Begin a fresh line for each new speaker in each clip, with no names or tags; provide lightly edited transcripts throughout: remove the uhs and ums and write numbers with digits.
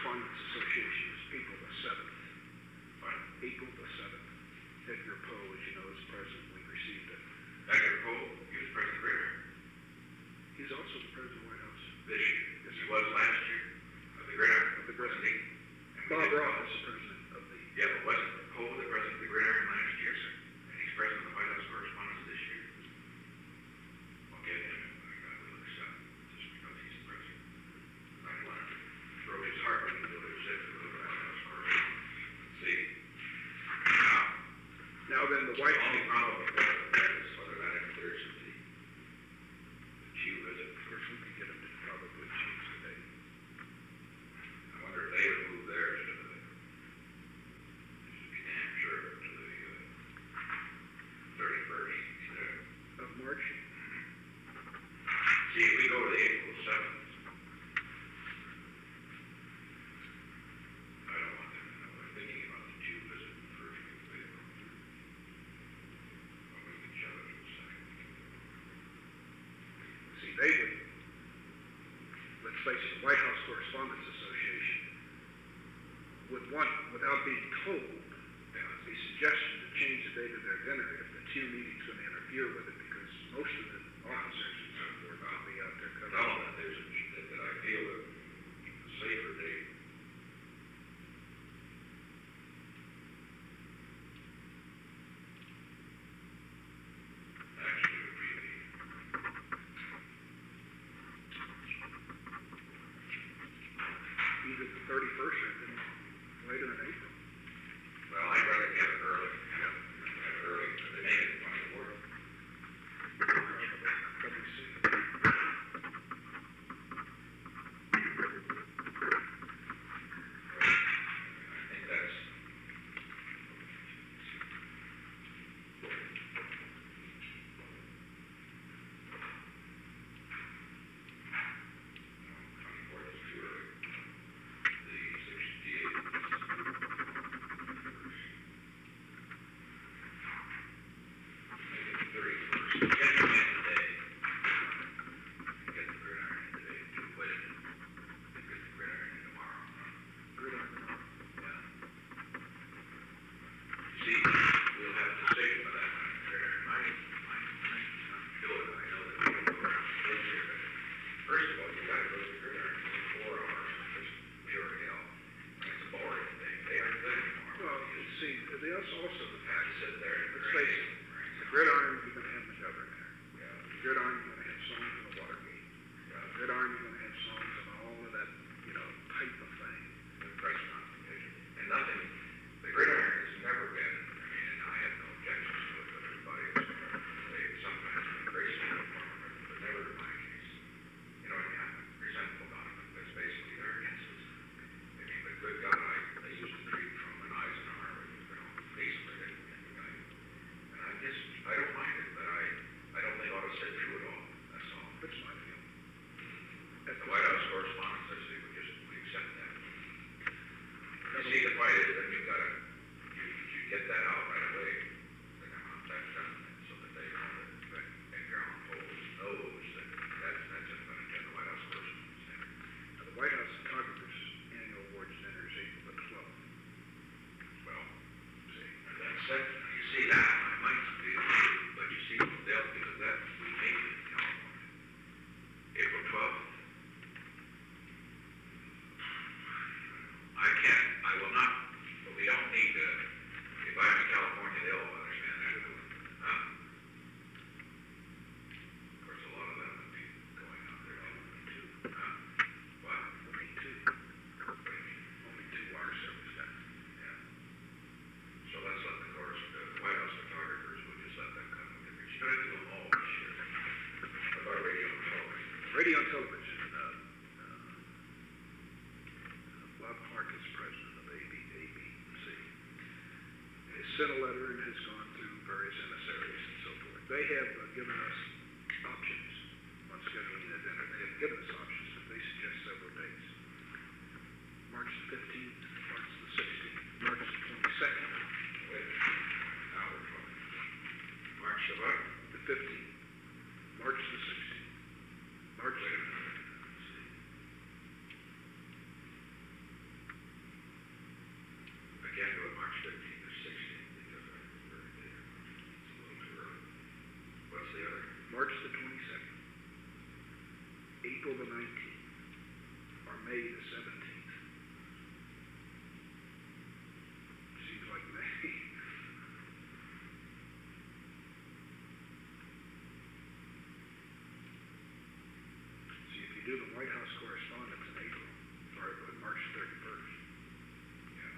Correspondence Association is April the 7th.
Fine.
April the 7th. Edgar Poe, as you know, is president. We received it.
Edgar Poe, he was president of Great Iron.
He's also the president of the White House.
This year. Yes, he was last year. Of the Great Iron.
Of the Great
Wasn't he?
Iron. Bob Ross is the president of the...
Yeah, but wasn't Poe the president of the Great Iron last year, sir? And he's president of the White House Correspondence this year. I'll give him it. I got a little excited just because he's the president. I wanted to throw his heart when he knew what he said to the White House Correspondence. See?
Now then, the White
The only
House...
problem with that is whether that interferes with the Jew visit.
Of course, we could get him to probably change the date.
I wonder if they would move theirs to the, just to be damn sure, to the 31st instead.
Of March?
See, if we go to the April 7th, I don't want them to know we're thinking about the Jew visit in the first week of April. But we can shove it to the second week.
See, they would... Let's face it, the White House Correspondence Association would want, without being told, the suggestion to change the date of their dinner if the Q meeting's going to interfere with it, because most of the officers and so forth will be out there covering.
No, that I feel a safer date. Actually, would be
Either the 31st or then later in April.
well, I'd rather get it early. Get it early, but they make it funny work.
Let me see.
I think that's. Twenty-fourth is too early. The 68th. Make it the 31st. Get them in today. Get the gridiron in today. To quit it. Get the gridiron in tomorrow.
Good on.
Yeah. See, we'll have to stay for that gridiron. I do it. I know that people go around and live here, but first of all, you gotta go to the gridiron for 4 hours. It's pure hell. It's a boring thing. They aren't good anymore.
Well, you see, there's also the
Have to sit there and
Let's face it, the gridiron, you're going to have the governor there.
Yeah.
The gridiron, you're going to have songs in the Watergate.
Yeah.
The gridiron, you're going to have songs and all of that, type of thing.
The press consultation. And nothing, the gridiron has never been, and I have no objections to it, but everybody is, they sometimes been graceful for it, but never in my case. You know, I'm resentful about it, but that's basically their against us. I mean, but good God, I used to treat from an Eisenhower, basically, anyway. And I don't mind it, but I don't think I ought to sit through it all, that's all.
That's my feeling.
At the White House Correspondence, I say we accept that. You see, the fight is that you get that out right away. Like I'm on that done, so that they know that Edgar Allan Poe knows that that's just going to get the White House Correspondence Center.
Now, the White House Photographers Annual Awards Dinner is April the 12th.
Well, see, and that's that. You see that, I might be, but you see, they'll do that. We made it in California. April 12th. I will not, but we don't need to, if I'm in California, they'll understand that. Huh? Of course, a lot of them would be going out there.
Too.
Huh? What?
Only two.
What do you mean?
Only two water service staff.
Yeah. So let's let the White House photographers, we'll just let them come. We should do them all this year. What about radio and television?
Radio and television. Bob Clark is president of ABC. He sent a letter and has gone through various emissaries and so forth. They have given us options on scheduling the dinner. They have given us options, but they suggest several dates. March the 15th, March the 16th, March the 22nd.
Wait, now we're talking. March the what?
The 15th, March the 16th, March
Wait a
the
minute. Let's see.
March the 22nd, April the 19th, or May the 17th. Seems like May. See, if you do the White House correspondence in April, sorry, but March 31st.
Yeah.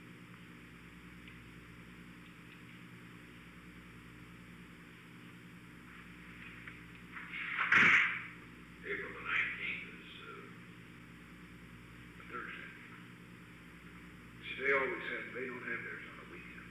April the 19th is,
A Thursday. See, they always have, they don't have theirs on a weekend.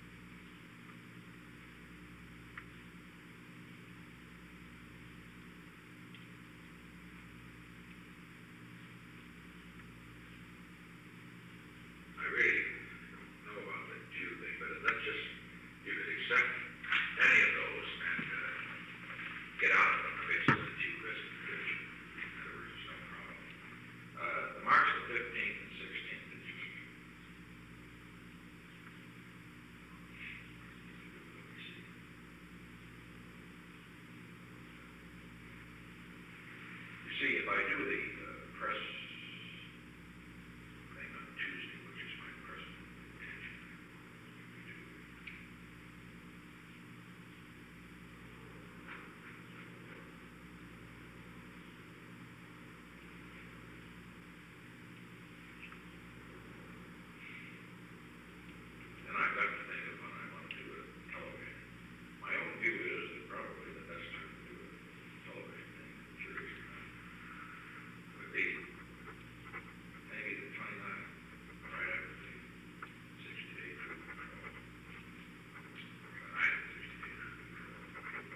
I really don't know about the Jew thing, but let's just, you could accept any of those and get out of them based on the Jew risk position. In other words, there's no problem. The March the 15th and 16th is you see, if I do the press thing on Tuesday, which is my personal intention, and I've got to think of when I want to do it television. My own view is that probably the best time to do a television thing in Jersey would be maybe the 29th, right after the 60-day troop patrol. The night of the 60-day troop patrol.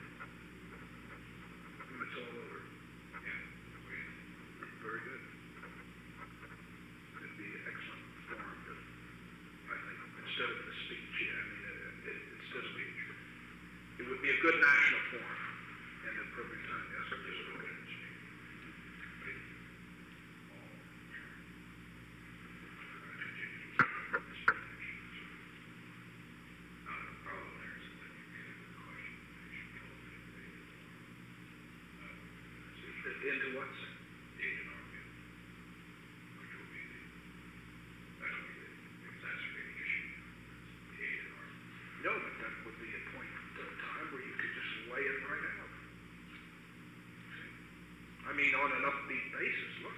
When it's all over.
Yeah,
Very good. It'd be an excellent forum, but I think instead of the speech, yeah, I mean, instead of speech, it would be a good national forum and a perfect time, yes, sir.
just look at it.
Into what, sir? No, but that would be a point of time where you could just lay it right out. See? I mean, on an upbeat basis, look.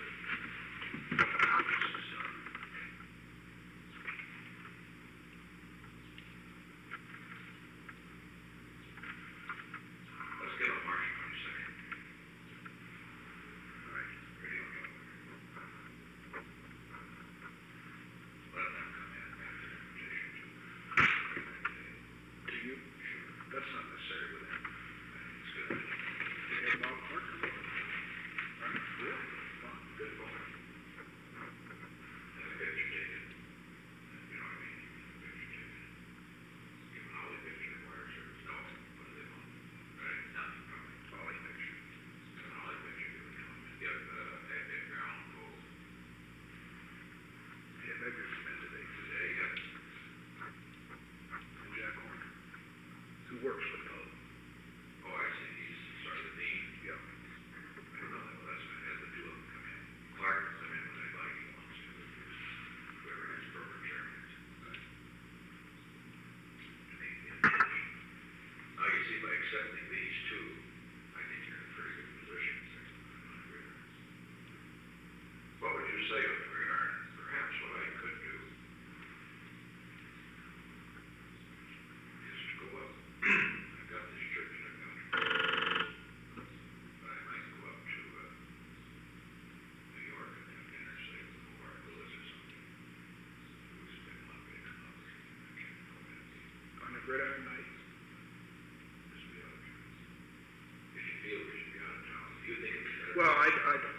Let's give it March 22nd.
All right.
Radio Go. Let them come in after their petition
Do you? That's not necessary with him.
It's good.
Do you have Bob Clark? Right? Yeah. Fine. Good ball.
And a picture taken. You know what I mean? A picture taken. Give an Ollie picture, wire service. No, what do they want? Right? Nothing probably.
Ollie picture.
Give an Ollie picture, give it to them. Give a ground full.
Yeah, maybe it's been today.
Today, yeah.
And Jack Horner, who works with Poe.
Oh, I see. He's sort of the dean.
Yeah.
I don't know. Well, that's what had the two of them come in. Clark can come in when they like he wants to. Whoever has program chairman is. Now, you see, by accepting these two, I think you're in a pretty good position. What would you say on the gridiron? Perhaps what I could do is to go up. I've got this church I've got. But I might go up to New York and have dinner, say, with Howard Lewis or something. Who's been my big club. I can't go in.
On a gridiron night.
Just be out of town. If you feel we should be out of town, do you think it's better?
Well, I don't